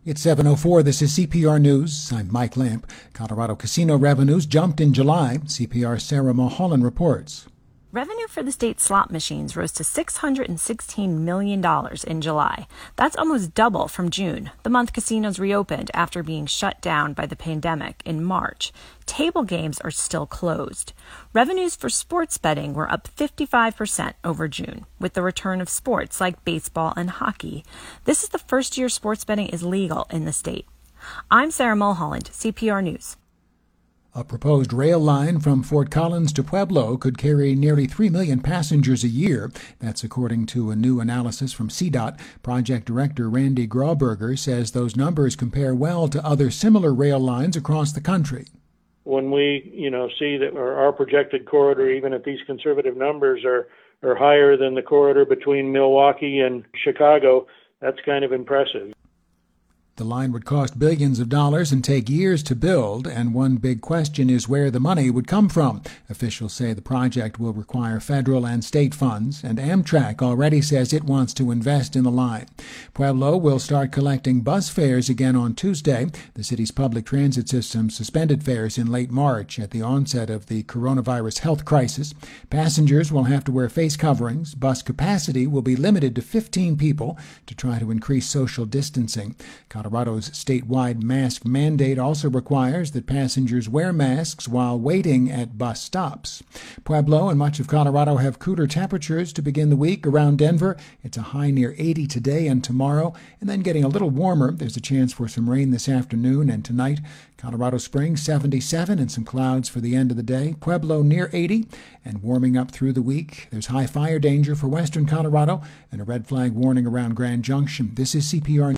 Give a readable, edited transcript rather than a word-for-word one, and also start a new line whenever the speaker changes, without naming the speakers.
It's 7:04. This is CPR News. I'm Mike Lamp. Colorado casino revenues jumped in July. CPR's Sarah Mulholland reports.
Revenue for the state's slot machines rose to $616 million in July. That's almost double from June, the month casinos reopened after being shut down by the pandemic in March. Table games are still closed. Revenues for sports betting were up 55% over June, with the return of sports like baseball and hockey. This is the first year sports betting is legal in the state. I'm Sarah Mulholland, CPR News.
A proposed rail line from Fort Collins to Pueblo could carry nearly 3 million passengers a year. That's according to a new analysis from CDOT. Project Director Randy Grauberger says those numbers compare well to other similar rail lines across the country.
When we, see that our projected corridor, even at these conservative numbers, are higher than the corridor between Milwaukee and Chicago, that's kind of impressive.
The line would cost billions of dollars and take years to build, and one big question is where the money would come from. Officials say the project will require federal and state funds, and Amtrak already says it wants to invest in the line. Pueblo will start collecting bus fares again on Tuesday. The city's public transit system suspended fares in late March at the onset of the coronavirus health crisis. Passengers will have to wear face coverings. Bus capacity will be limited to 15 people to try to increase social distancing. Colorado's statewide mask mandate also requires that passengers wear masks while waiting at bus stops. Pueblo and much of Colorado have cooler temperatures to begin the week. Around Denver, it's a high near 80 today and tomorrow, and then getting a little warmer. There's a chance for some rain this afternoon and tonight. Colorado Springs, 77, and some clouds for the end of the day. Pueblo near 80, and warming up through the week. There's high fire danger for western Colorado and a red flag warning around Grand Junction. This is CPR.